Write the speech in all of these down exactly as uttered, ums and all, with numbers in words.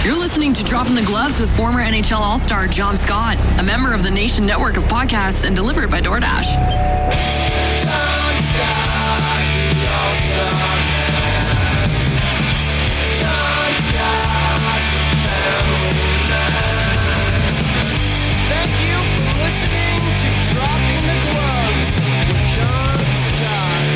You're listening to Dropping the Gloves with former N H L All-Star John Scott, a member of the Nation Network of podcasts and delivered by DoorDash. John Scott, the All-Star man. John Scott, the family man. Thank you for listening to Dropping the Gloves with John Scott.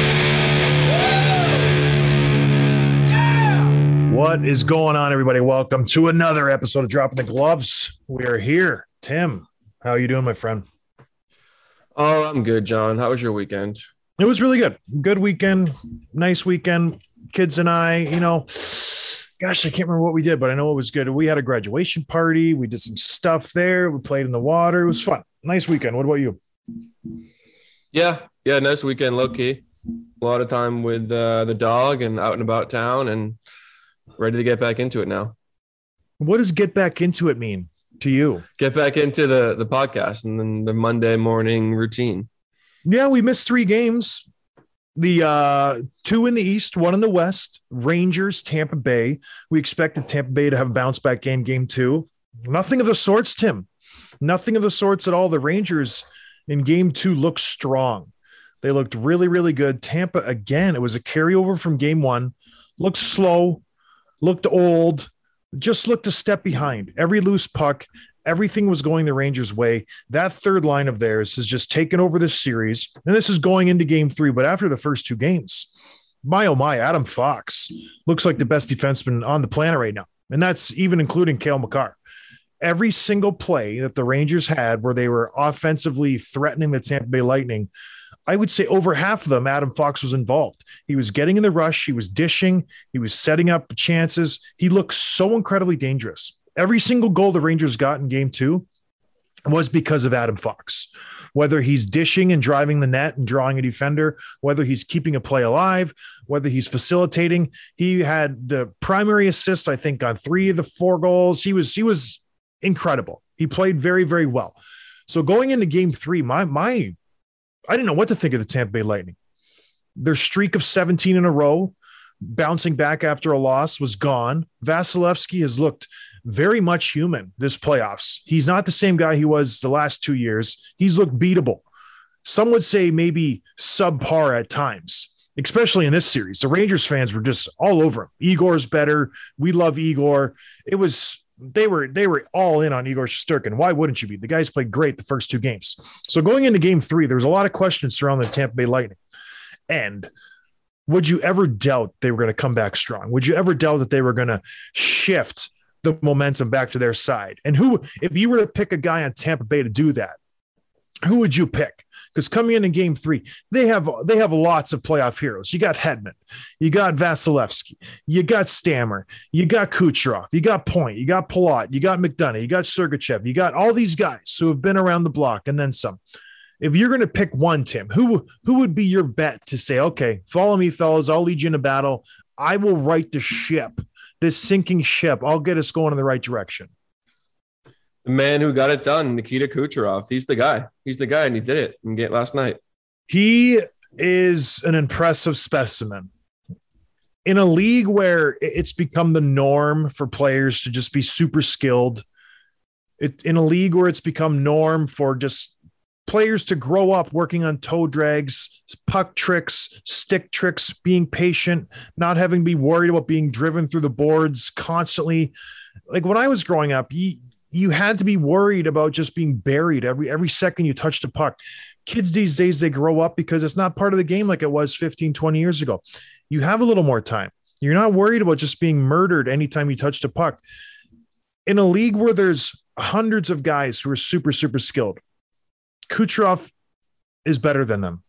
Woo! Yeah! What is going on, everybody? Welcome to another episode of Dropping the Gloves. We are here. Tim, how are you doing, my friend? Oh, I'm good, John. How was your weekend? It was really good. Good weekend. Nice weekend. Kids and I, you know, gosh, I can't remember what we did, but I know it was good. We had a graduation party. We did some stuff there. We played in the water. It was fun. Nice weekend. What about you? Yeah. Yeah. Nice weekend, low key. A lot of time with uh, the dog and out and about town and ready to get back into it now. What does get back into it mean to you? Get back into the, the podcast and then the Monday morning routine. Yeah, we missed three games. The uh, two in the East, one in the West, Rangers, Tampa Bay. We expected Tampa Bay to have a bounce back game, game two. Nothing of the sorts, Tim. Nothing of the sorts at all. The Rangers in game two looked strong. They looked really, really good. Tampa, again, it was a carryover from game one. Looked slow, looked old, just looked a step behind. Every loose puck, everything was going the Rangers' way. That third line of theirs has just taken over this series. And this is going into game three, but after the first two games, my, oh my, Adam Fox looks like the best defenseman on the planet right now. And that's even including Cale Makar. Every single play that the Rangers had where they were offensively threatening the Tampa Bay Lightning, I would say over half of them, Adam Fox was involved. He was getting in the rush. He was dishing. He was setting up chances. He looked so incredibly dangerous. Every single goal the Rangers got in game two was because of Adam Fox, whether he's dishing and driving the net and drawing a defender, whether he's keeping a play alive, whether he's facilitating. He had the primary assists, I think, on three of the four goals. He was, he was incredible. He played very, very well. So going into game three, my, my, I didn't know what to think of the Tampa Bay Lightning. Their streak of seventeen in a row, bouncing back after a loss, was gone. Vasilevsky has looked very much human this playoffs. He's not the same guy he was the last two years. He's looked beatable. Some would say maybe subpar at times, especially in this series. The Rangers fans were just all over him. Igor's better. We love Igor. It was they were they were all in on Igor Shesterkin. Why wouldn't you be? The guys played great the first two games. So going into game three, there was a lot of questions surrounding the Tampa Bay Lightning. And would you ever doubt they were going to come back strong? Would you ever doubt that they were going to shift the momentum back to their side? And who, if you were to pick a guy on Tampa Bay to do that, who would you pick? Because coming in in game three, they have they have lots of playoff heroes. You got Hedman, you got Vasilevsky, you got Stammer, you got Kucherov, you got Point, you got Palat, you got McDonough, you got Sergachev, you got all these guys who have been around the block and then some. If you're going to pick one, Tim, who who would be your bet to say, okay, follow me, fellas, I'll lead you in a battle. I will right the ship, this sinking ship. I'll get us going in the right direction. The man who got it done, Nikita Kucherov. He's the guy. He's the guy, and he did it in game last night. He is an impressive specimen. In a league where it's become the norm for players to just be super skilled, it, in a league where it's become norm for just players to grow up working on toe drags, puck tricks, stick tricks, being patient, not having to be worried about being driven through the boards constantly. Like when I was growing up, you, you had to be worried about just being buried every every second you touched a puck. Kids these days, they grow up because it's not part of the game like it was fifteen, twenty years ago. You have a little more time. You're not worried about just being murdered anytime you touched a puck. In a league where there's hundreds of guys who are super, super skilled, Kucherov is better than them.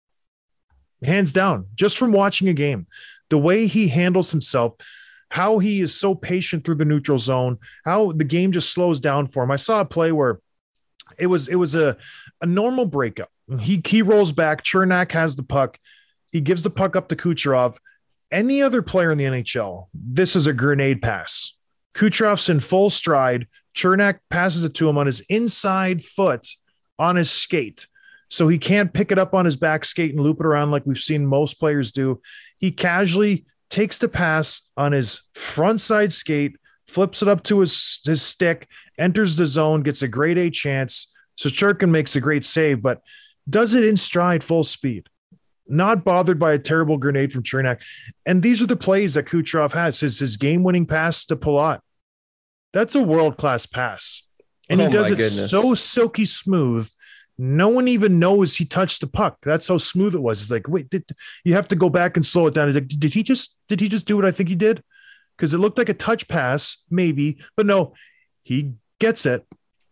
Hands down, just from watching a game, the way he handles himself, how he is so patient through the neutral zone, how the game just slows down for him. I saw a play where it was it was a, a normal breakup. He, he rolls back. Chernak has the puck. He gives the puck up to Kucherov. Any other player in the N H L, this is a grenade pass. Kucherov's in full stride. Chernak passes it to him on his inside foot on his skate. So he can't pick it up on his back skate and loop it around like we've seen most players do. He casually takes the pass on his front side skate, flips it up to his, his stick, enters the zone, gets a grade A chance. Shesterkin makes a great save, but does it in stride, full speed. Not bothered by a terrible grenade from Cernak. And these are the plays that Kucherov has. His, his game-winning pass to Palat. That's a world-class pass. And Oh he does my it goodness. so silky smooth. No one even knows he touched the puck. That's how smooth it was. It's like, wait, did you have to go back and slow it down? It's like, did he just did he just do what I think he did? Because it looked like a touch pass, maybe, but no, he gets it.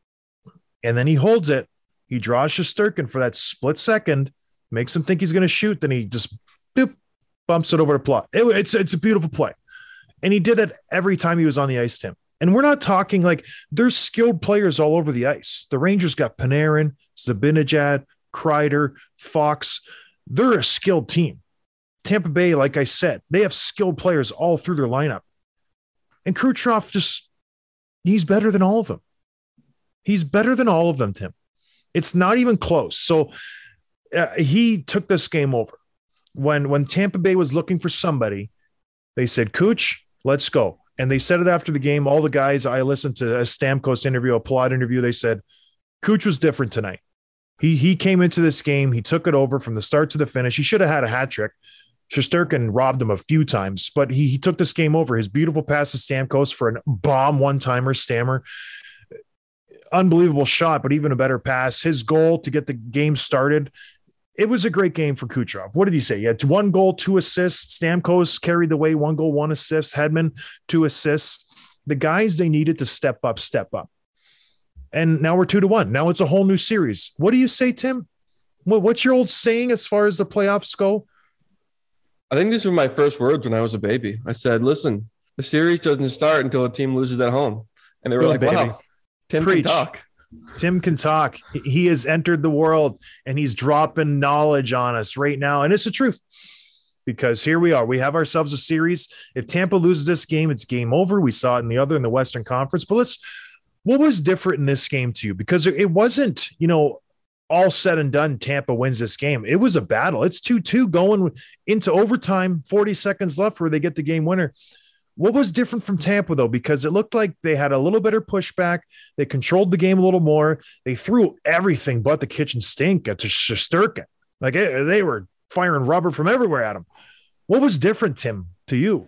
And then he holds it. He draws Shesterkin for that split second, makes him think he's going to shoot. Then he just boop, bumps it over to Plot. It, it's, it's a beautiful play. And he did that every time he was on the ice, Tim. And we're not talking like there's skilled players all over the ice. The Rangers got Panarin, Zibanejad, Kreider, Fox. They're a skilled team. Tampa Bay, like I said, they have skilled players all through their lineup. And Kucherov just, he's better than all of them. He's better than all of them, Tim. It's not even close. So uh, he took this game over. When, when Tampa Bay was looking for somebody, they said, Kuch, let's go. And they said it after the game. All the guys, I listened to a Stamkos interview, a Palat interview. They said, Kuch was different tonight. He, he came into this game. He took it over from the start to the finish. He should have had a hat trick. Shesterkin robbed him a few times, but he, he took this game over. His beautiful pass to Stamkos for a bomb one-timer, Stammer. Unbelievable shot, but even a better pass. His goal to get the game started. It was a great game for Kucherov. What did he say? He had one goal, two assists. Stamkos carried the way, one goal, one assist. Hedman, two assists. The guys they needed to step up, step up. And now we're two to one. Now it's a whole new series. What do you say, Tim? What, what's your old saying as far as the playoffs go? I think these were my first words when I was a baby. I said, listen, the series doesn't start until a team loses at home. And they were Good, like, baby. wow, Tim Preach. can talk. Tim can talk. He has entered the world and he's dropping knowledge on us right now. And it's the truth because here we are. We have ourselves a series. If Tampa loses this game, it's game over. We saw it in the other in the Western Conference. But let's, what was different in this game to you? Because it wasn't, you know, all said and done, Tampa wins this game. It was a battle. It's two two going into overtime, forty seconds left where they get the game winner. What was different from Tampa, though? Because it looked like they had a little better pushback. They controlled the game a little more. They threw everything but the kitchen sink at Shesterkin. Like it, they were firing rubber from everywhere at him. What was different, Tim, to you?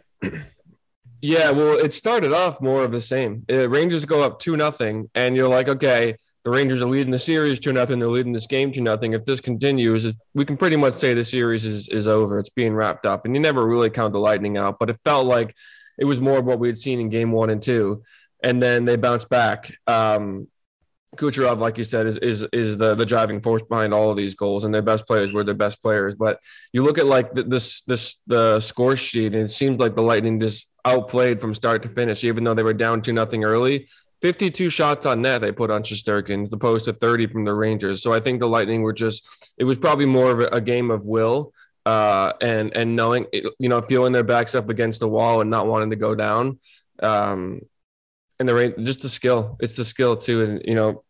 Yeah, well, it started off more of the same. Uh, Rangers go up two nothing, and you're like, okay, the Rangers are leading the series two nothing. They're leading this game two nothing. If this continues, it, we can pretty much say the series is is over. It's being wrapped up, and you never really count the Lightning out, but it felt like it was more of what we had seen in game one and two, and then they bounced back. Um, Kucherov, like you said, is is is the the driving force behind all of these goals, and their best players were their best players. But you look at like the, this this the score sheet, and it seems like the Lightning just outplayed from start to finish, even though they were down two nothing early. fifty-two shots on net they put on Shesterkin as opposed to thirty from the Rangers. So I think the Lightning were just it was probably more of a, a game of will. Uh, and and knowing, you know, feeling their backs up against the wall and not wanting to go down, um, and the just the skill. It's the skill too, and you know,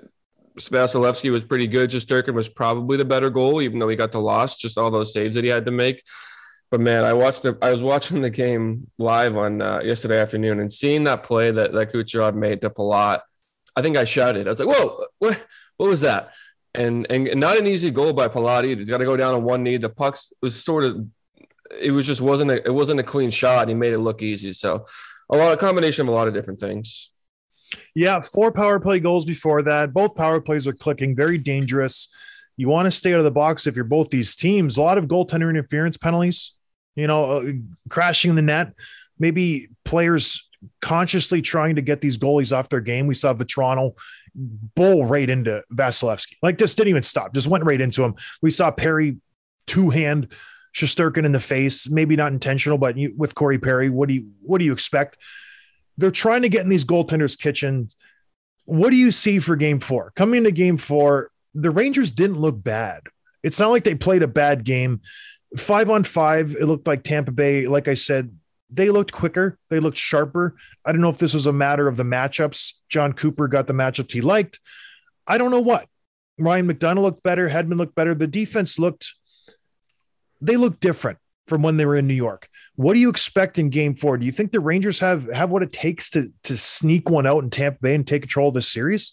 Vasilevsky was pretty good. Shesterkin was probably the better goal, even though he got the loss. Just all those saves that he had to make. But man, I watched the. I was watching the game live on uh, yesterday afternoon, and seeing that play that that Kucherov made to Palat, I think I shouted. I was like, "Whoa, what? What was that?" And, and and not an easy goal by Palat either. He's got to go down on one knee. The puck was sort of, it was just wasn't a, it wasn't a clean shot. He made it look easy. So a lot of combination of a lot of different things. Yeah, four power play goals before that. Both power plays are clicking, very dangerous. You want to stay out of the box if you're both these teams. A lot of goaltender interference penalties, you know, uh, crashing the net. Maybe players consciously trying to get these goalies off their game. We saw Vetrano bull right into Vasilevsky. Like, just didn't even stop. Just went right into him. We saw Perry two-hand Shesterkin in the face. Maybe not intentional, but you, with Corey Perry, what do you what do you expect? They're trying to get in these goaltenders' kitchens. What do you see for game four? Coming into game four, the Rangers didn't look bad. It's not like they played a bad game. Five on five, it looked like Tampa Bay, like I said, they looked quicker. They looked sharper. I don't know if this was a matter of the matchups. John Cooper got the matchups he liked. I don't know what. Ryan McDonough looked better. Hedman looked better. The defense looked, they looked different from when they were in New York. What do you expect in game four? Do you think the Rangers have, have what it takes to, to sneak one out in Tampa Bay and take control of this series?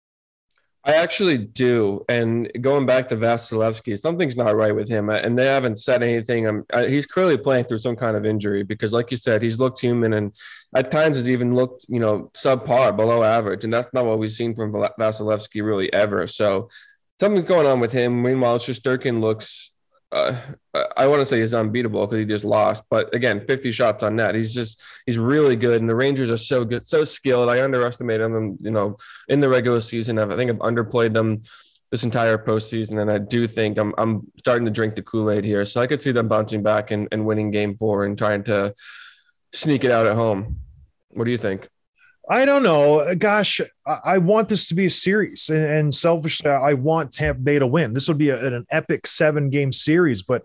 I actually do. And going back to Vasilevsky, something's not right with him. And they haven't said anything. I'm, I, he's clearly playing through some kind of injury because, like you said, he's looked human and at times has even looked, you know, subpar, below average. And that's not what we've seen from Vasilevsky really ever. So something's going on with him. Meanwhile, Shesterkin looks, uh, I want to say he's unbeatable because he just lost. But again, fifty shots on net. He's just, he's really good. And the Rangers are so good, so skilled. I underestimated them, you know, in the regular season. I think I've underplayed them this entire postseason. And I do think I'm I'm starting to drink the Kool-Aid here. So I could see them bouncing back and, and winning game four and trying to sneak it out at home. What do you think? I don't know. Gosh, I want this to be a series, and, and selfishly, I want Tampa Bay to win. This would be a, an epic seven-game series, but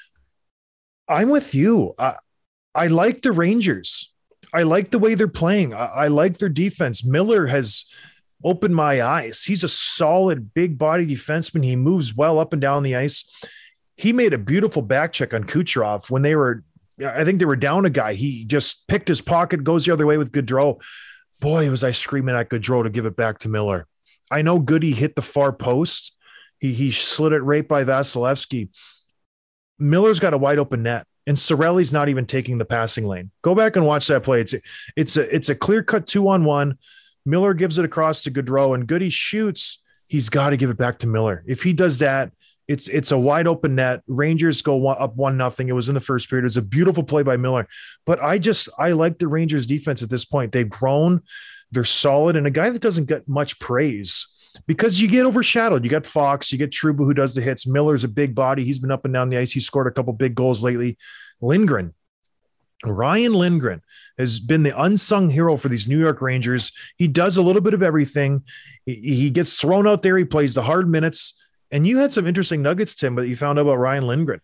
I'm with you. I, I like the Rangers. I like the way they're playing. I, I like their defense. Miller has opened my eyes. He's a solid, big-body defenseman. He moves well up and down the ice. He made a beautiful back check on Kucherov when they were, I think they were down a guy. He just picked his pocket, goes the other way with Gaudreau. Boy, was I screaming at Gaudreau to give it back to Miller. I know Goody hit the far post. He he slid it right by Vasilevsky. Miller's got a wide open net, and Cirelli's not even taking the passing lane. Go back and watch that play. It's it's a it's a clear cut two on one. Miller gives it across to Gaudreau, and Goody shoots. He's got to give it back to Miller. If he does that, it's it's a wide open net. Rangers go one, up one nothing. It was in the first period. It was a beautiful play by Miller. But I just I like the Rangers defense at this point. They've grown. They're solid, and a guy that doesn't get much praise because you get overshadowed. You got Fox, you get Trouba who does the hits. Miller's a big body. He's been up and down the ice. He scored a couple big goals lately. Lindgren, Ryan Lindgren has been the unsung hero for these New York Rangers. He does a little bit of everything. He, he gets thrown out there. He plays the hard minutes. And you had some interesting nuggets, Tim, that you found out about Ryan Lindgren.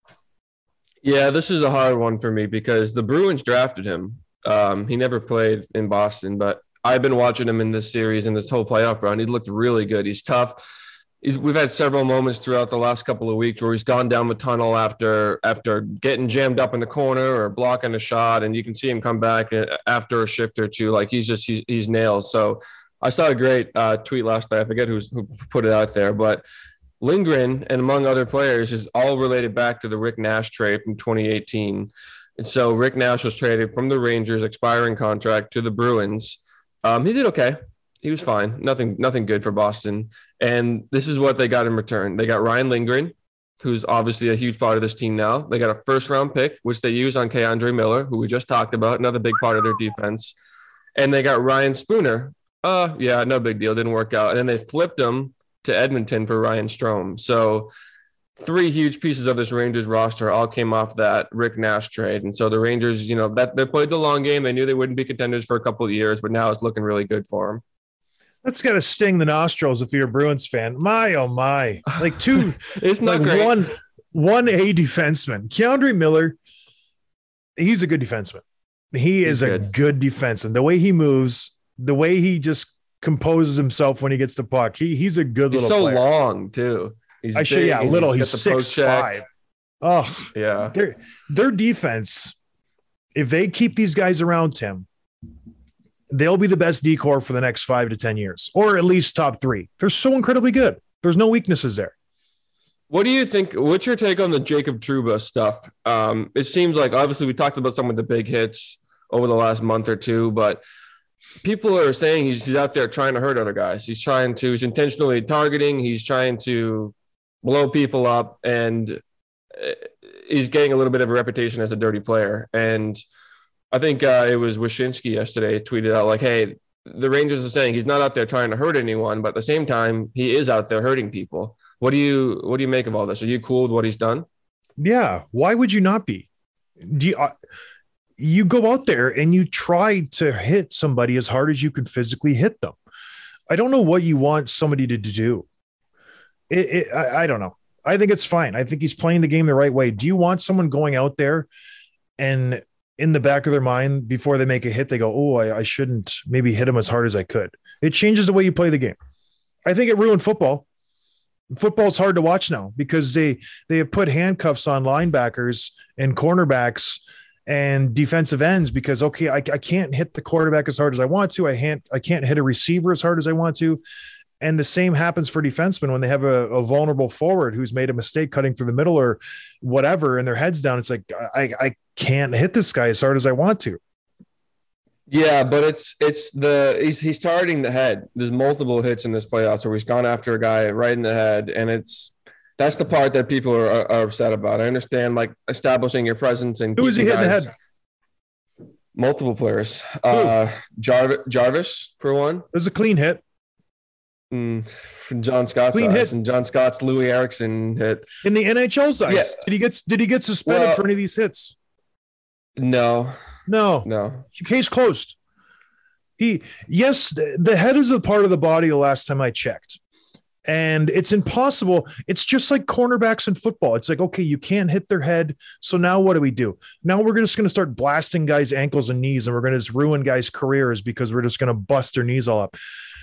Yeah, this is a hard one for me because the Bruins drafted him. Um, he never played in Boston, but I've been watching him in this series and this whole playoff run. He looked really good. He's tough. He's, we've had several moments throughout the last couple of weeks where he's gone down the tunnel after after getting jammed up in the corner or blocking a shot, and you can see him come back after a shift or two. Like he's just he's, he's nails. So I saw a great uh, tweet last night. I forget who's, who put it out there, but Lindgren, and among other players, is all related back to the Rick Nash trade from twenty eighteen. And so Rick Nash was traded from the Rangers' expiring contract to the Bruins. Um, he did okay. He was fine. Nothing, nothing good for Boston. And this is what they got in return. They got Ryan Lindgren, who's obviously a huge part of this team now. They got a first-round pick, which they use on K'Andre Miller, who we just talked about, another big part of their defense. And they got Ryan Spooner. Uh, yeah, no big deal. Didn't work out. And then they flipped him to Edmonton for Ryan Strome. So three huge pieces of this Rangers roster all came off that Rick Nash trade. And so the Rangers, you know, that they played the long game. They knew they wouldn't be contenders for a couple of years, but now it's looking really good for them. That's got to sting the nostrils if you're a Bruins fan. My, oh my. Like two, it's not like great. one, one A defenseman. K'Andre Miller, he's a good defenseman. He is He's a good. good defenseman. The way he moves, the way he just composes himself when he gets the puck. He he's a good He's little so player. long too. He's I should, big, yeah, he's- little. he's He's got the six poke check. five. Oh, Yeah. their their defense. If they keep these guys around Tim, they'll be the best decor for the next five to ten years, or at least top three. They're so incredibly good. There's no weaknesses there. What do you think? What's your take on the Jacob Trouba stuff? Um, it seems like obviously we talked about some of the big hits over the last month or two, but people are saying he's, he's out there trying to hurt other guys. He's trying to, he's intentionally targeting. He's trying to blow people up, and uh, he's getting a little bit of a reputation as a dirty player. And I think uh, it was Wyshynski yesterday tweeted out like, hey, the Rangers are saying he's not out there trying to hurt anyone, but at the same time, he is out there hurting people. What do you what do you make of all this? Are you cool with what he's done? Yeah. Why would you not be? Do you, uh, you go out there and you try to hit somebody as hard as you can physically hit them. I don't know what you want somebody to do. It, it, I, I don't know. I think it's fine. I think he's playing the game the right way. Do you want someone going out there and in the back of their mind before they make a hit, they go, oh, I, I shouldn't maybe hit him as hard as I could. It changes the way you play the game. I think it ruined football. Football's hard to watch now because they they have put handcuffs on linebackers and cornerbacks and defensive ends because okay, I, I can't hit the quarterback as hard as I want to. I can't I can't hit a receiver as hard as I want to. And the same happens for defensemen when they have a, a vulnerable forward who's made a mistake cutting through the middle or whatever, and their head's down. It's like I I can't hit this guy as hard as I want to. Yeah, but it's it's the he's he's targeting the head. There's multiple hits in this playoffs where he's gone after a guy right in the head, and it's that's the part that people are, are, are upset about. I understand like establishing your presence and who is he hitting the head? Multiple players. Uh, Jarvis, Jarvis for one. It was a clean hit. Mm, from John Scott's clean eyes, hit. and John Scott's Louis Erickson hit in the N H L's eyes. Yeah. Did he get did he get suspended well, for any of these hits? No. No, no. Case closed. He, yes, the, the head is a part of the body the last time I checked. And it's impossible. It's just like cornerbacks in football. It's like, okay, you can't hit their head. So now what do we do? Now we're just going to start blasting guys' ankles and knees, and we're going to just ruin guys' careers because we're just going to bust their knees all up.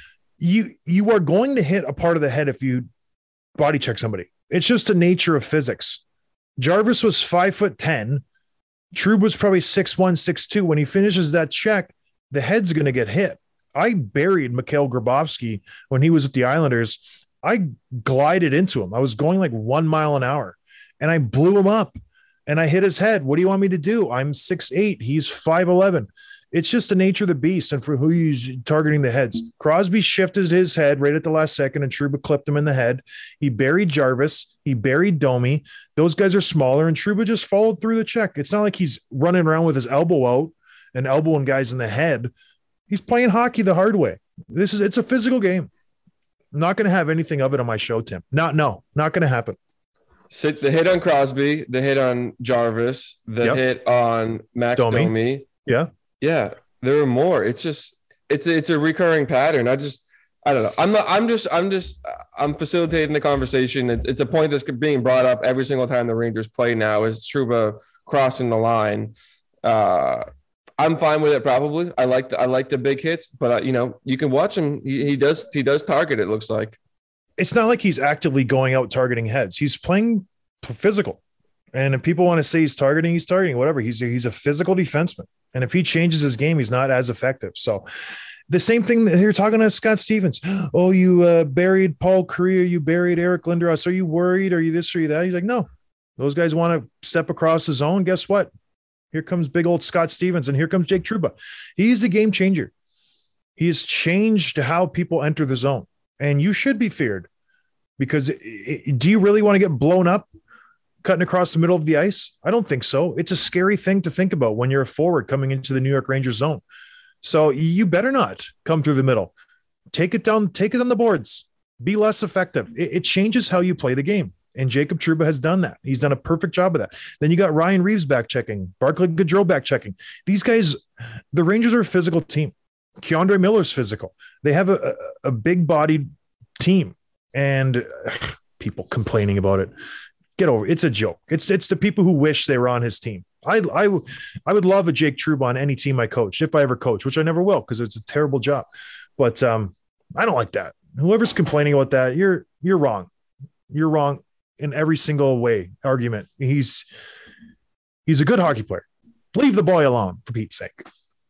You, you are going to hit a part of the head if you body check somebody. It's just the nature of physics. Jarvis was five foot ten. Trube was probably six one, six two. When he finishes that check, the head's going to get hit. I buried Mikhail Grabowski when he was with the Islanders. I glided into him. I was going like one mile an hour, and I blew him up, and I hit his head. What do you want me to do? I'm six eight. He's five eleven. It's just the nature of the beast and for who he's targeting the heads. Crosby shifted his head right at the last second, and Trouba clipped him in the head. He buried Jarvis. He buried Domi. Those guys are smaller, and Trouba just followed through the check. It's not like he's running around with his elbow out and elbowing guys in the head. He's playing hockey the hard way. This is it's a physical game. I'm not going to have anything of it on my show, Tim. Not no, not going to happen. Sit the hit on Crosby, the hit on Jarvis, the Yep. hit on Mac Domi. Domi. Yeah. Yeah, there are more. It's just it's it's a recurring pattern. I just I don't know. I'm not. I'm just. I'm just. I'm facilitating the conversation. It's, it's a point that's being brought up every single time the Rangers play now. Is Trouba crossing the line? Uh, I'm fine with it. Probably. I like the. I like the big hits, but uh, you know, you can watch him. He, he does. He does target. It looks like. It's not like he's actively going out targeting heads. He's playing physical. And if people want to say he's targeting, he's targeting, whatever. He's a, he's a physical defenseman. And if he changes his game, he's not as effective. So the same thing that you're talking to Scott Stevens. Oh, you uh, buried Paul Kariya. You buried Eric Lindros. Are you worried? Are you this or you that? He's like, no. Those guys want to step across the zone. Guess what? Here comes big old Scott Stevens, and here comes Jake Trouba. He's a game changer. He has changed how people enter the zone. And you should be feared because it, it, do you really want to get blown up cutting across the middle of the ice? I don't think so. It's a scary thing to think about when you're a forward coming into the New York Rangers zone. So you better not come through the middle. Take it down, take it on the boards. Be less effective. It, it changes how you play the game. And Jacob Trouba has done that. He's done a perfect job of that. Then you got Ryan Reeves back checking, Barclay Goodrow back checking. These guys, the Rangers are a physical team. Keandre Miller's physical. They have a, a, a big-bodied team. And uh, people complaining about it. Get over it. It's a joke. It's it's the people who wish they were on his team. I I, I would love a Jake Trouba on any team I coached, if I ever coach, which I never will because it's a terrible job. But um, I don't like that. Whoever's complaining about that, you're you're wrong. You're wrong in every single way. Argument. He's he's a good hockey player. Leave the boy alone, for Pete's sake.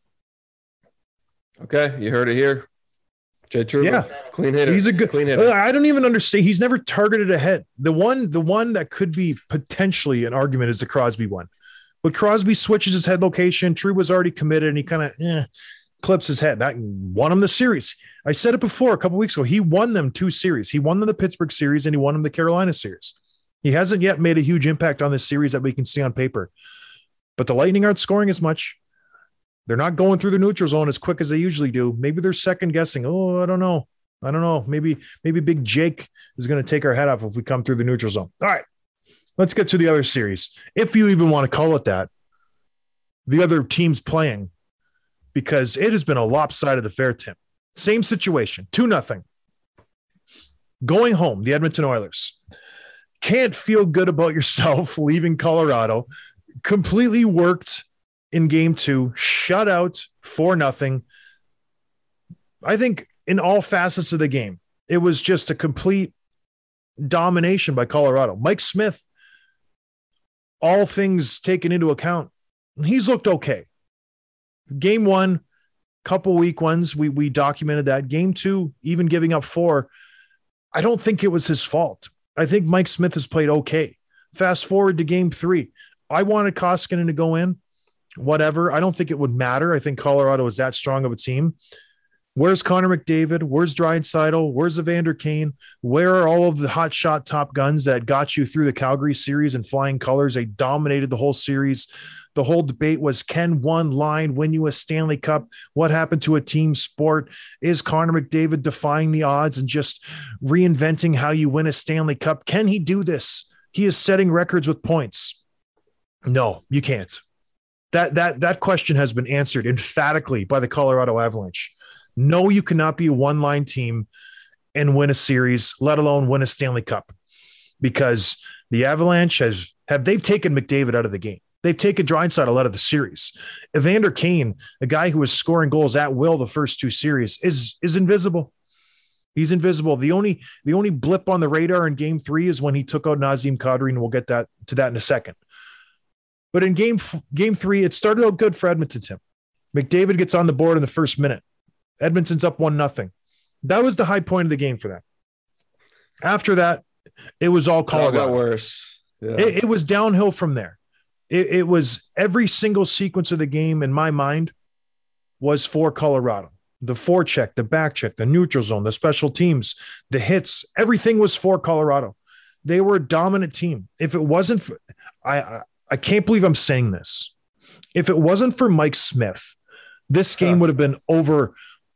Okay, you heard it here. Jay Trouba, Yeah. clean hitter. He's a good clean hitter. I don't even understand. He's never targeted a head. The one, the one that could be potentially an argument is the Crosby one. But Crosby switches his head location. True was already committed, and he kind of eh, clips his head. That won him the series. I said it before a couple weeks ago. He won them two series. He won them the Pittsburgh series, and he won them the Carolina series. He hasn't yet made a huge impact on this series that we can see on paper. But the Lightning aren't scoring as much. They're not going through the neutral zone as quick as they usually do. Maybe they're second guessing. Oh, I don't know. I don't know. Maybe, maybe Big Jake is going to take our head off if we come through the neutral zone. All right, let's get to the other series. If you even want to call it that, the other teams playing, because it has been a lopsided affair, Tim. Same situation, two nothing. Going home, the Edmonton Oilers. Can't feel good about yourself leaving Colorado. Completely worked in game two, shut out for nothing. I think in all facets of the game, it was just a complete domination by Colorado. Mike Smith, all things taken into account, he's looked okay. Game one, couple weak ones, we we documented that. Game two, even giving up four, I don't think it was his fault. I think Mike Smith has played okay. Fast forward to game three. I wanted Koskinen to go in, whatever. I don't think it would matter. I think Colorado is that strong of a team. Where's Connor McDavid? Where's Draisaitl? Where's Evander Kane? Where are all of the hot shot top guns that got you through the Calgary series in flying colors? They dominated the whole series. The whole debate was, can one line win you a Stanley Cup? What happened to a team sport? Is Connor McDavid defying the odds and just reinventing how you win a Stanley Cup? Can he do this? He is setting records with points. No, you can't. That, that, that question has been answered emphatically by the Colorado Avalanche. No, you cannot be a one-line team and win a series, let alone win a Stanley Cup, because the Avalanche has have they've taken McDavid out of the game. They've taken Draisaitl out of the series. Evander Kane, a guy who was scoring goals at will the first two series, is is invisible. He's invisible. The only the only blip on the radar in game three is when he took out Nazem Kadri, and we'll get that to that in a second. But in game game three, it started out good for Edmonton, Tim. McDavid gets on the board in the first minute. Edmonton's up one nothing. That was the high point of the game for them. After that, it was all Colorado. It all got worse. Yeah. It, it was downhill from there. It, it was every single sequence of the game in my mind was for Colorado. The forecheck, the back check, the neutral zone, the special teams, the hits, everything was for Colorado. They were a dominant team. If it wasn't for, I, I, I can't believe I'm saying this. If it wasn't for Mike Smith, this game would have been over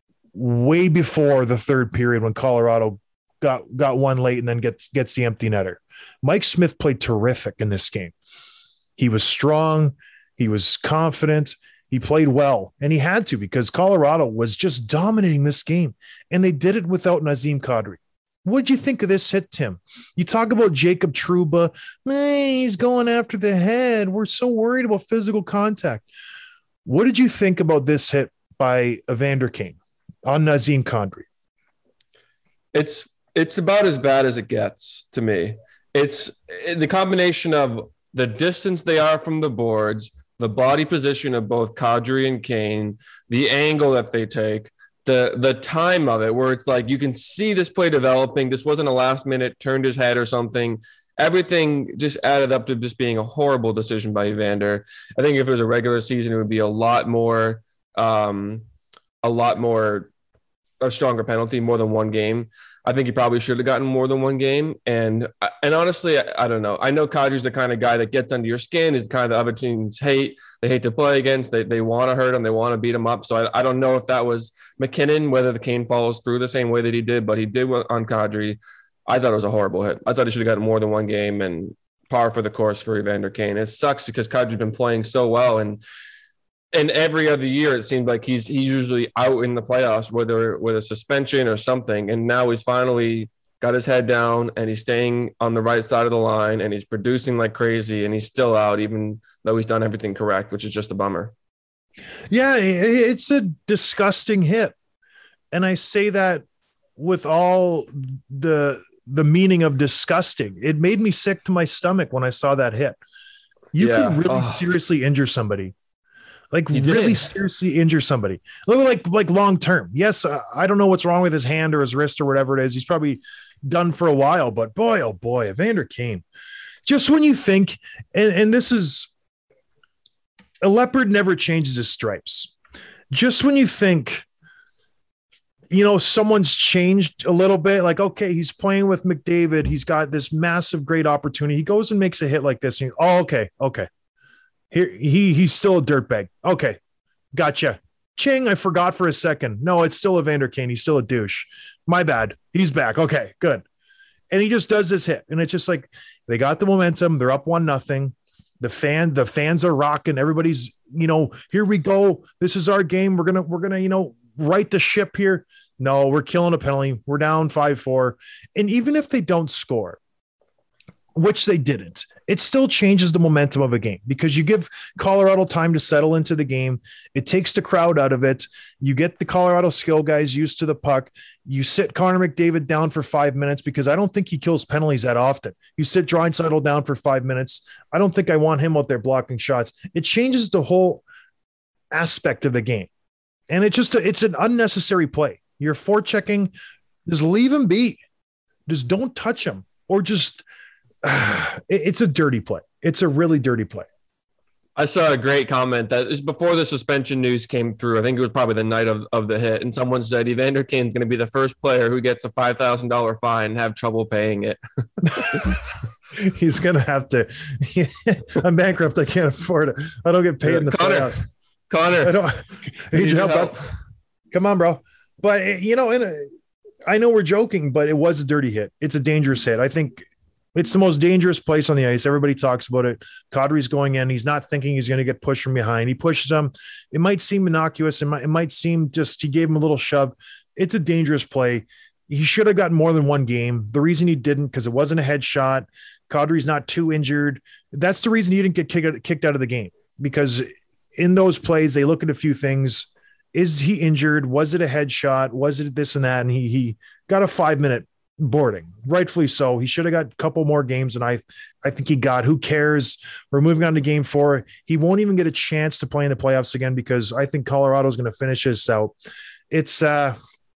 way before the third period when Colorado got, got one late and then gets, gets the empty netter. Mike Smith played terrific in this game. He was strong. He was confident. He played well, and he had to, because Colorado was just dominating this game, and they did it without Nazem Kadri. What did you think of this hit, Tim? You talk about Jacob Trouba. Man, he's going after the head. We're so worried about physical contact. What did you think about this hit by Evander Kane on Nazem Kadri? It's it's about as bad as it gets to me. It's the combination of the distance they are from the boards, the body position of both Kadri and Kane, the angle that they take, the the time of it, where it's like you can see this play developing. This wasn't a last minute, turned his head or something. Everything just added up to just being a horrible decision by Evander. I think if it was a regular season, it would be a lot more, um, a lot more, a stronger penalty, more than one game. I think he probably should have gotten more than one game. And and honestly, I, I don't know. I know Kadri's the kind of guy that gets under your skin. Is the kind of other teams hate. They hate to play against. They they want to hurt him. They want to beat him up. So I, I don't know if that was McKinnon, whether the Kane follows through the same way that he did, but he did on Kadri. I thought it was a horrible hit. I thought he should have gotten more than one game, and par for the course for Evander Kane. It sucks because Kadri's been playing so well, and and every other year it seemed like he's he's usually out in the playoffs, whether with a suspension or something. And now he's finally got his head down and he's staying on the right side of the line and he's producing like crazy, and he's still out, even though he's done everything correct, which is just a bummer. Yeah, it's a disgusting hit. And I say that with all the the meaning of disgusting. It made me sick to my stomach when I saw that hit. You Yeah. could really Oh. seriously injure somebody. Like He really did. seriously injure somebody. Like, like long term. Yes, uh, I don't know what's wrong with his hand or his wrist or whatever it is. He's probably done for a while, but boy, oh boy, Evander Kane. Just when you think, and, and this is, a leopard never changes his stripes. Just when you think, you know, someone's changed a little bit, like, okay, he's playing with McDavid. He's got this massive, great opportunity. He goes and makes a hit like this. And you, oh, okay, okay. Here, he he's still a dirtbag. Okay, gotcha. Ching, I forgot for a second. No, it's still Evander Kane. He's still a douche. My bad. He's back. Okay, good. And he just does this hit, and it's just like they got the momentum. They're up one nothing. The fan, the fans are rocking. Everybody's, you know, here we go. This is our game. We're gonna, we're gonna, you know, right the ship here. No, we're killing a penalty. We're down five four, and even if they don't score, which they didn't, it still changes the momentum of a game because you give Colorado time to settle into the game. It takes the crowd out of it. You get the Colorado skill guys used to the puck. You sit Connor McDavid down for five minutes because I don't think he kills penalties that often. You sit Draisaitl down for five minutes. I don't think I want him out there blocking shots. It changes the whole aspect of the game. And it just, it's an unnecessary play. You're forechecking, just leave him be. Just don't touch him or just, uh, it, it's a dirty play. It's a really dirty play. I saw a great comment that is before the suspension news came through. I think it was probably the night of, of the hit. And someone said Evander Kane's going to be the first player who gets a five thousand dollars fine and have trouble paying it. He's going to have to. I'm bankrupt. I can't afford it. I don't get paid yeah, in the Connor, playoffs. Connor. I don't I need your help. help. Come on, bro. But, you know, in a, I know we're joking, but it was a dirty hit. It's a dangerous hit. I think it's the most dangerous place on the ice. Everybody talks about it. Kadri's going in. He's not thinking he's going to get pushed from behind. He pushes him. It might seem innocuous. It might, it might seem just he gave him a little shove. It's a dangerous play. He should have gotten more than one game. The reason he didn't, because it wasn't a headshot. Kadri's not too injured. That's the reason he didn't get kicked, kicked out of the game, because in those plays, they look at a few things. Is he injured? Was it a headshot? Was it this and that? And he, he got a five minute boarding, rightfully so. He should have got a couple more games than I, I think he got. Who cares? We're moving on to game four. He won't even get a chance to play in the playoffs again because I think Colorado's going to finish this out. It's uh,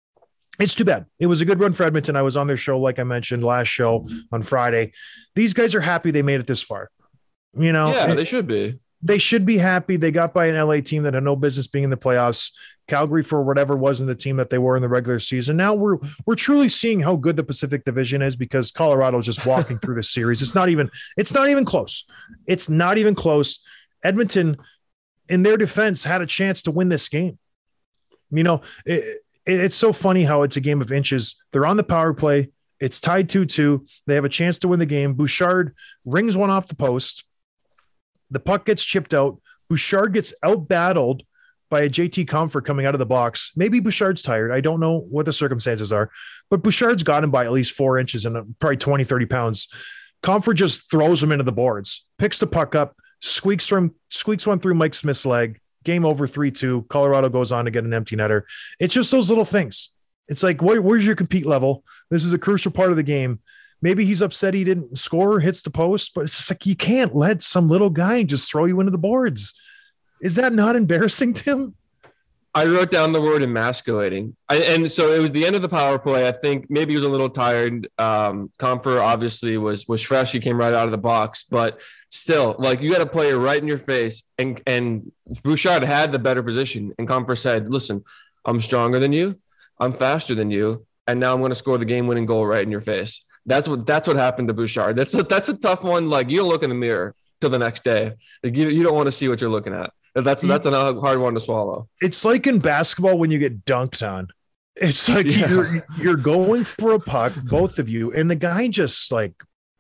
it's too bad. It was a good run for Edmonton. I was on their show, like I mentioned last show on Friday. These guys are happy they made it this far. You know, yeah, it, they should be. They should be happy. They got by an L A team that had no business being in the playoffs. Calgary, for whatever, wasn't the team that they were in the regular season. Now we're we're truly seeing how good the Pacific Division is because Colorado is just walking through this series. It's not even it's not even close. It's not even close. Edmonton, in their defense, had a chance to win this game. You know, it, it, it's so funny how it's a game of inches. They're on the power play. It's tied two two. They have a chance to win the game. Bouchard rings one off the post. The puck gets chipped out. Bouchard gets out-battled by a J T Compher coming out of the box. Maybe Bouchard's tired. I don't know what the circumstances are, but Bouchard's got him by at least four inches and probably twenty, thirty pounds. Compher just throws him into the boards, picks the puck up, squeaks from squeaks one through Mike Smith's leg. Game over three two. Colorado goes on to get an empty netter. It's just those little things. It's like, where, where's your compete level? This is a crucial part of the game. Maybe he's upset he didn't score, hits the post, but it's just like, you can't let some little guy just throw you into the boards. Is that not embarrassing, Tim? I wrote down the word emasculating. I, and so it was the end of the power play. I think maybe he was a little tired. Um, Compher obviously was was fresh. He came right out of the box, but still, like, you got a player right in your face, and and Bouchard had the better position. And Compher said, listen, I'm stronger than you. I'm faster than you. And now I'm going to score the game-winning goal right in your face. That's what that's what happened to Bouchard. That's a, that's a tough one. Like, you don't look in the mirror till the next day. Like, you, you don't want to see what you're looking at. That's that's a hard one to swallow. It's like in basketball when you get dunked on. It's like yeah. you're you're going for a puck, both of you, and the guy just like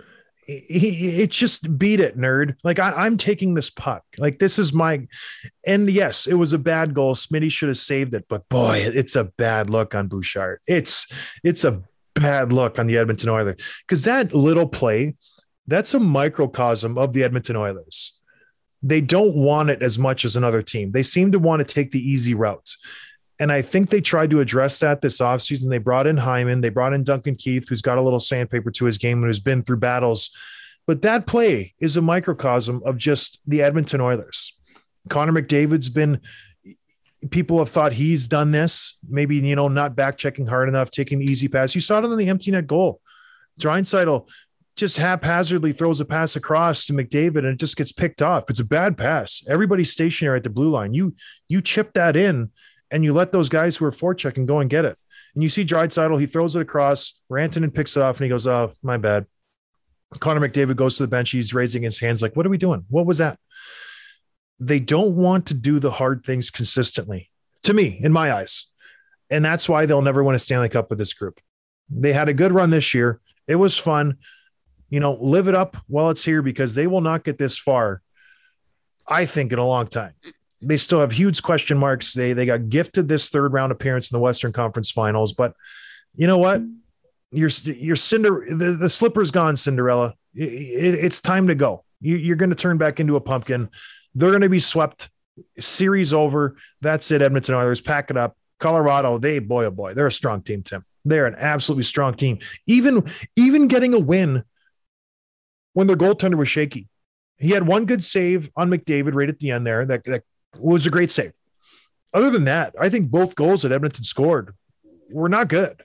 he it just beat it, nerd. Like I, I'm taking this puck. Like this is my, and yes, it was a bad goal. Smitty should have saved it, but boy, it's a bad look on Bouchard. It's it's a bad look on the Edmonton Oilers because that little play, that's a microcosm of the Edmonton Oilers. They don't want it as much as another team. They seem to want to take the easy route. And I think they tried to address that this offseason. They brought in Hyman. They brought in Duncan Keith, who's got a little sandpaper to his game and who's been through battles. But that play is a microcosm of just the Edmonton Oilers. Connor McDavid's been – people have thought he's done this, maybe, you know, not back-checking hard enough, taking the easy pass. You saw it on the empty net goal. Draisaitl just haphazardly throws a pass across to McDavid and it just gets picked off. It's a bad pass. Everybody's stationary at the blue line. You you chip that in and you let those guys who are forechecking go and get it. And you see Draisaitl, he throws it across, Rantanen picks it off and he goes, oh, my bad. Connor McDavid goes to the bench. He's raising his hands like, what are we doing? What was that? They don't want to do the hard things consistently, to me, in my eyes. And that's why they'll never win a Stanley Cup with this group. They had a good run this year. It was fun. You know, live it up while it's here because they will not get this far, I think, in a long time. They still have huge question marks. They they got gifted this third round appearance in the Western Conference Finals, but you know what? Your your Cinder the, the slipper's gone, Cinderella. It, it, it's time to go. You, you're going to turn back into a pumpkin. They're going to be swept. Series over. That's it. Edmonton Oilers, pack it up. Colorado, they, boy, oh boy, they're a strong team, Tim. They're an absolutely strong team. Even, even getting a win when their goaltender was shaky. He had one good save on McDavid right at the end there. That, that was a great save. Other than that, I think both goals that Edmonton scored were not good.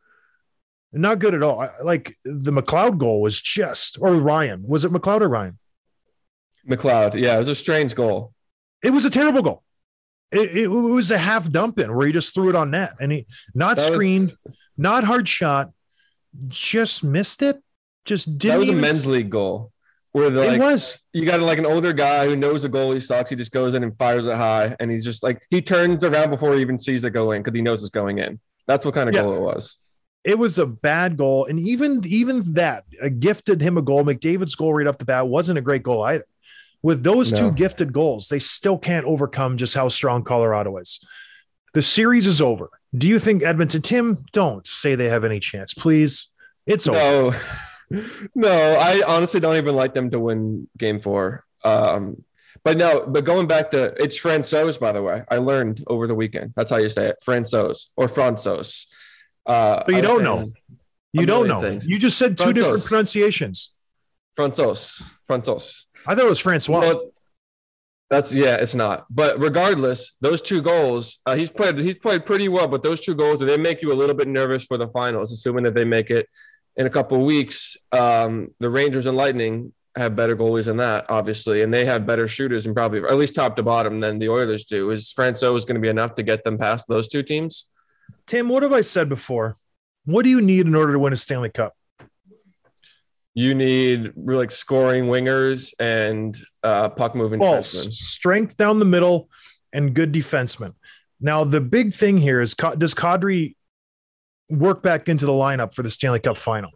Not good at all. I, like the McLeod goal was just, or Ryan. Was it McLeod or Ryan? McLeod. Yeah, it was a strange goal. It was a terrible goal. It, it, it was a half dump in where he just threw it on net and he not that screened, was, not hard shot, just missed it. Just didn't. That was even... a men's league goal. Where the, like, it was. You got like an older guy who knows the goalie sucks. He just goes in and fires it high, and he's just like he turns around before he even sees it go in because he knows it's going in. That's what kind of yeah. goal it was. It was a bad goal, and even even that uh, gifted him a goal. McDavid's goal right off the bat wasn't a great goal either. With those no. two gifted goals, they still can't overcome just how strong Colorado is. The series is over. Do you think Edmonton, Tim, don't say they have any chance, please? It's over. No, no, I honestly don't even like them to win game four. Um, but no, but going back to, it's Francouz, by the way. I learned over the weekend. That's how you say it, Francouz or Francouz. Uh, but you don't know. You don't know. Things. You just said two Francouz. different pronunciations. Francouz. Francouz. I thought it was Francois. Well, that's yeah, it's not. But regardless, those two goals, uh, he's played. He's played pretty well. But those two goals, they make you a little bit nervous for the finals, assuming that they make it in a couple of weeks. Um, the Rangers and Lightning have better goalies than that, obviously, and they have better shooters and probably, or at least top to bottom, than the Oilers do. Is Francouz going to be enough to get them past those two teams? Tim, what have I said before? What do you need in order to win a Stanley Cup? You need really like scoring wingers and uh, puck moving defensemen. Strength down the middle and good defensemen. Now, the big thing here is, does Kadri work back into the lineup for the Stanley Cup final?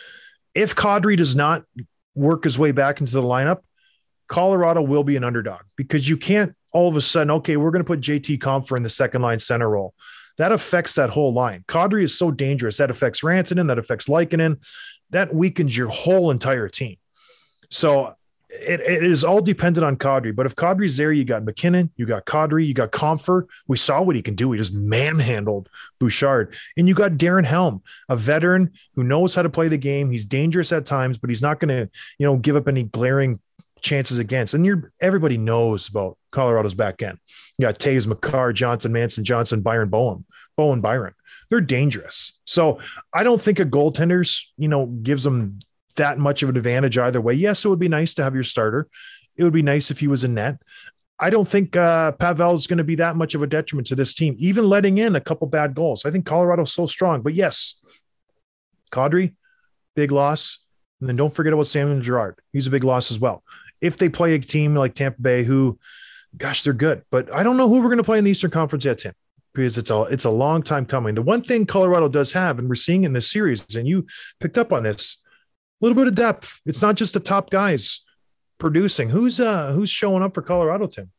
If Kadri does not work his way back into the lineup, Colorado will be an underdog because you can't all of a sudden, okay, we're going to put J T Compher in the second line center role. That affects that whole line. Kadri is so dangerous. That affects Rantanen. That affects Lehkonen. That weakens your whole entire team. So it, it is all dependent on Kadri. But if Kadri's there, you got McKinnon, you got Kadri, you got Compher. We saw what he can do. He just manhandled Bouchard. And you got Darren Helm, a veteran who knows how to play the game. He's dangerous at times, but he's not going to, you know, give up any glaring chances against. And you're everybody knows about Colorado's back end. You got Taves, McCarr, Johnson, Manson, Johnson, Byron Bowen, Bowen, Byron. They're dangerous. So I don't think a goaltender's, you know, gives them that much of an advantage either way. Yes, it would be nice to have your starter. It would be nice if he was in net. I don't think uh, Pavel is going to be that much of a detriment to this team, even letting in a couple bad goals. I think Colorado's so strong. But yes, Kadri, big loss. And then don't forget about Samuel Girard. He's a big loss as well. If they play a team like Tampa Bay, who, gosh, they're good. But I don't know who we're going to play in the Eastern Conference yet, Tim, because it's a, it's a long time coming. The one thing Colorado does have, and we're seeing in this series, and you picked up on this, a little bit of depth. It's not just the top guys producing. Who's uh who's showing up for Colorado, Tim?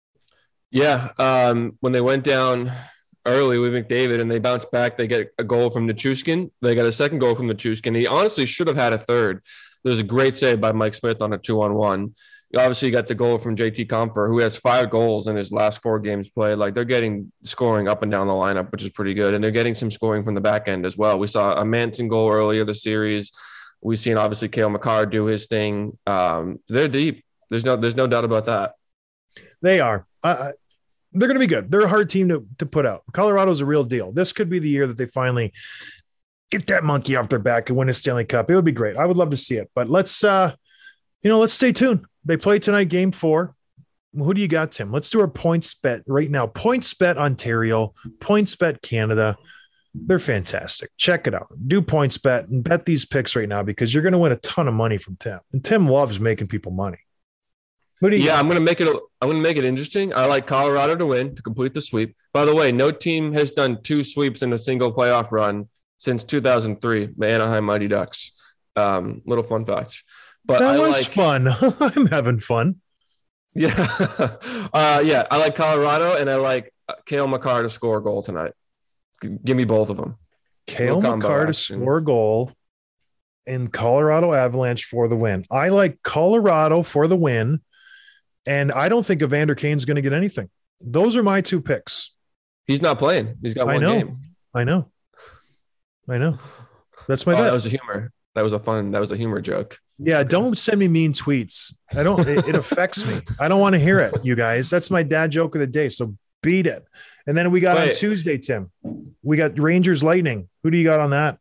Yeah, um, when they went down early with McDavid and they bounced back, they get a goal from Nichushkin. They got a second goal from Nichushkin. He honestly should have had a third. There was a great save by Mike Smith on a two-on-one. Obviously, you got the goal from J T Compher, who has five goals in his last four games played. Like, they're getting scoring up and down the lineup, which is pretty good. And they're getting some scoring from the back end as well. We saw a Manson goal earlier this series. We've seen, obviously, Cale Makar do his thing. Um, they're deep. There's no there's no doubt about that. They are. Uh, they're going to be good. They're a hard team to, to put out. Colorado's a real deal. This could be the year that they finally get that monkey off their back and win a Stanley Cup. It would be great. I would love to see it. But let's, uh, you know, let's stay tuned. They play tonight, game four. Who do you got, Tim? Let's do our points bet right now. Points bet Ontario, points bet Canada. They're fantastic. Check it out. Do points bet and bet these picks right now because you're going to win a ton of money from Tim. And Tim loves making people money. What do you yeah, got? I'm going to make it. I'm going to make it interesting. I like Colorado to win to complete the sweep. By the way, no team has done two sweeps in a single playoff run since two thousand three. The Anaheim Mighty Ducks. Um, little fun fact. But that I was like, fun. I'm having fun. Yeah, uh, yeah. I like Colorado and I like Cale Makar to score a goal tonight. Give me both of them. Cale Makar to score a goal. and Colorado Avalanche for the win. I like Colorado for the win, and I don't think Evander Kane's going to get anything. Those are my two picks. He's not playing. He's got one I know. game. I know. I know. That's my Oh, bet. that was a humor. That was a fun. That was a humor joke. Yeah, don't send me mean tweets. I don't. It, it affects me. I don't want to hear it, you guys. That's my dad joke of the day. So beat it. And then we got Wait. on Tuesday, Tim. We got Rangers Lightning. Who do you got on that?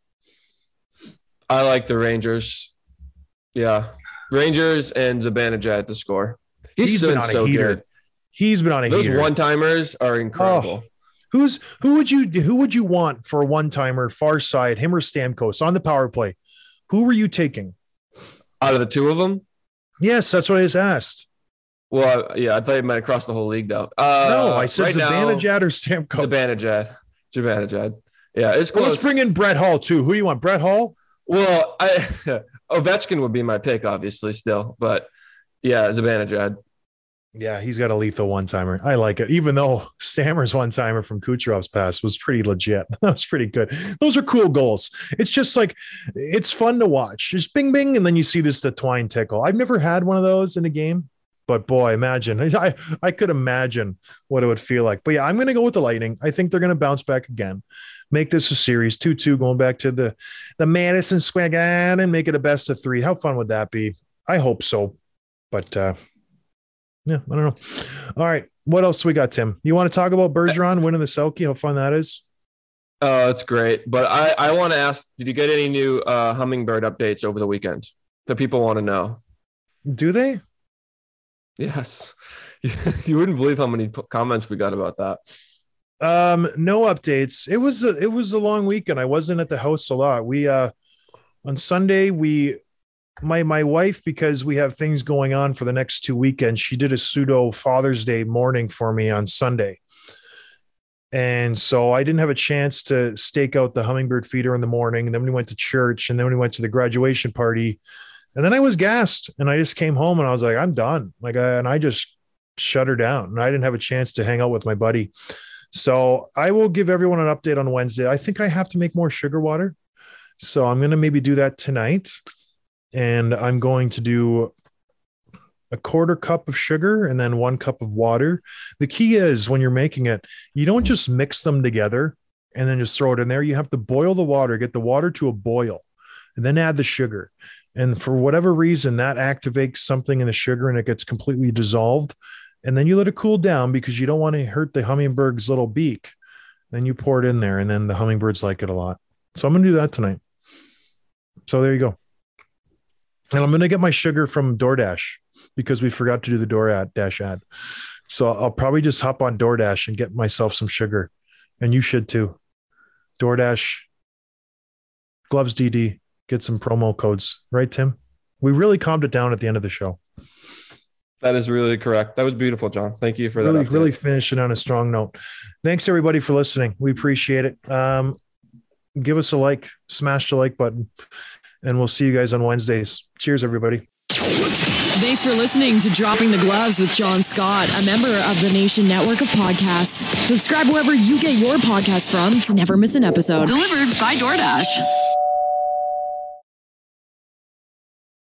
I like the Rangers. Yeah, Rangers and Zibanejad to score. He's, He's been, been on a so heater. good. He's been on a Those heater. one timers are incredible. Oh, who's who would you who would you want for a one timer, far side, him or Stamkos on the power play? Who were you taking? Out of the two of them, Yes, that's what I just asked. well, yeah, I thought you meant across the whole league though. Uh, no, I said right now, Zibanejad or Stamkos. Zibanejad. Zibanejad. Yeah, it's Well, close. let's bring in Brett Hall too. Who do you want? Brett Hall? Well, I Ovechkin would be my pick, obviously, still, but yeah, Zibanejad. Yeah, he's got a lethal one timer. I like it, even though Stammer's one timer from Kucherov's pass was pretty legit. That was pretty good. Those are cool goals. It's just like it's fun to watch. Just bing bing, and then you see this the twine tickle. I've never had one of those in a game, but boy, imagine I I could imagine what it would feel like. But yeah, I'm going to go with the Lightning. I think they're going to bounce back again. Make this a series two two, going back to the the Madison Square Garden and make it a best of three. How fun would that be? I hope so. But uh, yeah, I don't know. All right, what else we got, Tim? You want to talk about Bergeron winning the Selke? How fun that is? Oh, it's great. But I, I want to ask, did you get any new uh, Hummingbird updates over the weekend that people want to know? Do they? Yes. You wouldn't believe how many p- comments we got about that. Um, no updates. It was a, it was a long weekend. I wasn't at the house a lot. We uh on Sunday we my my wife, because we have things going on for the next two weekends, she did a pseudo Father's Day morning for me on Sunday. And so I didn't have a chance to stake out the hummingbird feeder in the morning. And then we went to church, and then we went to the graduation party, and then I was gassed, and I just came home and I was like, I'm done. Like, I, and I just shut her down, and I didn't have a chance to hang out with my buddy. So I will give everyone an update on Wednesday. I think I have to make more sugar water. So I'm going to maybe do that tonight. And I'm going to do a quarter cup of sugar and then one cup of water. The key is when you're making it, you don't just mix them together and then just throw it in there. You have to boil the water, get the water to a boil, and then add the sugar. And for whatever reason, that activates something in the sugar and it gets completely dissolved. And then you let it cool down because you don't want to hurt the hummingbird's little beak. Then you pour it in there, and then the hummingbirds like it a lot. So I'm going to do that tonight. So there you go. And I'm going to get my sugar from DoorDash because we forgot to do the DoorDash ad. So I'll probably just hop on DoorDash and get myself some sugar. And you should too. DoorDash, Gloves D D, get some promo codes. Right, Tim? We really calmed it down at the end of the show. That is really correct. That was beautiful, John. Thank you for that. Really, update. really finishing on a strong note. Thanks, everybody, for listening. We appreciate it. Um, give us a like, smash the like button, and we'll see you guys on Wednesdays. Cheers, everybody. Thanks for listening to Dropping the Gloves with John Scott, a member of the Nation Network of Podcasts. Subscribe wherever you get your podcasts from to never miss an episode. Delivered by DoorDash.